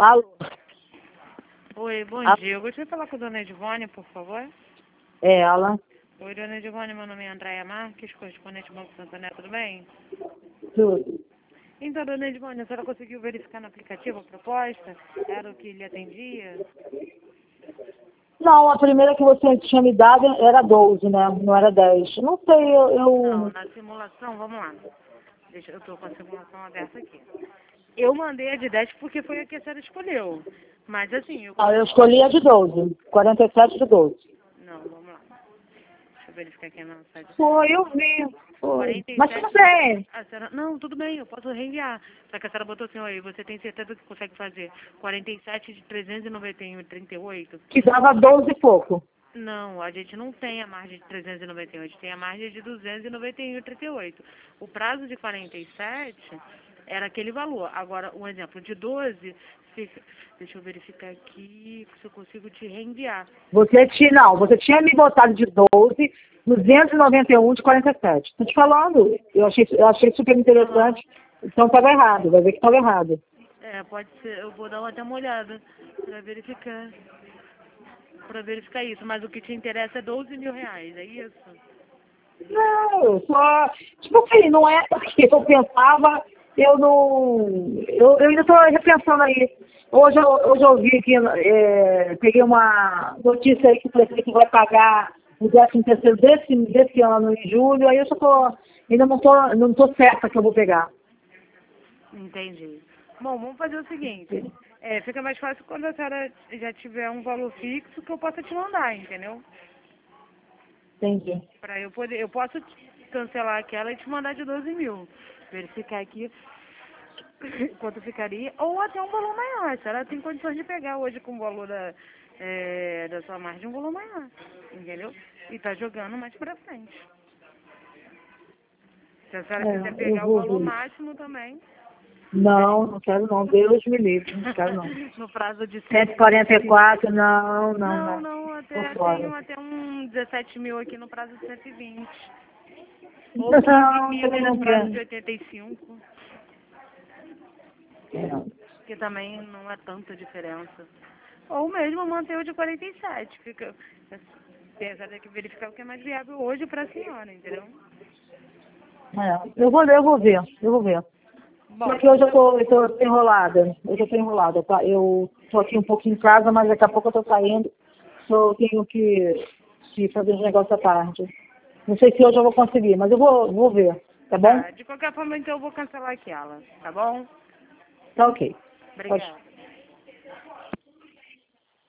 Alô? Oi, bom dia. Eu gostaria de falar com a dona Edivone, por favor. É ela. Oi, dona Edivone, meu nome é Andréia Marques, correspondente do Banco Santander, tudo bem? Tudo. Então, dona Edivone, a senhora conseguiu verificar no aplicativo a proposta? Era o que lhe atendia? Não, a primeira que você tinha me dado era 12, né? Não era 10. Não sei, Não, na simulação, vamos lá. Eu estou com a simulação aberta aqui. Eu mandei a de 10 porque foi a que a senhora escolheu. Mas assim, eu escolhi a de 12. 47 de 12. Não, vamos lá. Deixa eu verificar aqui na site. Foi, eu vi. Foi. 47. Mas tudo bem. A senhora, não, tudo bem, eu posso reenviar. Só que a senhora botou assim, oi, você tem certeza que consegue fazer 47 de 391,38? Que dava 12 e pouco. Não, a gente não tem a margem de 391, a gente tem a margem de 291,38. O prazo de 47 era aquele valor. Agora, um exemplo de 12, deixa eu verificar aqui se eu consigo te reenviar. Você tinha me botado de 12, 291 de 47. Tô te falando. Eu achei super interessante. Então estava errado. Vai ver que estava errado. É, pode ser, eu vou dar até uma olhada para verificar. Para verificar isso, mas o que te interessa é 12 mil reais, é isso? Não, eu só. Tipo assim, não é porque eu pensava, eu não. Eu ainda estou repensando aí. Hoje eu ouvi que peguei uma notícia aí que o prefeito vai pagar o 13º desse ano, em julho, aí eu só tô. Ainda não tô certa que eu vou pegar. Entendi. Bom, vamos fazer o seguinte. Fica mais fácil quando a senhora já tiver um valor fixo que eu possa te mandar, entendeu? Entendi. Para eu poder, eu posso cancelar aquela e te mandar de 12 mil. Verificar aqui quanto ficaria, ou até um valor maior. A senhora tem condições de pegar hoje com o valor da sua margem um valor maior, entendeu? E tá jogando mais pra frente. Se a senhora quiser Eu pegar o vou valor ver. máximo também. Não quero não. Deus me livre, não quero não. No prazo de 144, não. Não, Tô tenho fora. até um 17 mil aqui no prazo de 120. Ou 15 Não, mil também no não prazo quero. de 85. Que também não é tanta diferença. Ou mesmo manter o de 47. Fica, tem que verificar o que é mais viável hoje para a senhora, entendeu? Eu vou ver. Bom, Porque eu tô enrolada. Tá? Eu tô aqui um pouco em casa, mas daqui a pouco eu tô saindo. Eu tenho que fazer os negócios à tarde. Não sei se hoje eu vou conseguir, mas eu vou ver. Tá bom? tá. De qualquer forma, então eu vou cancelar aquela, tá bom? Tá ok. Pode. Obrigada.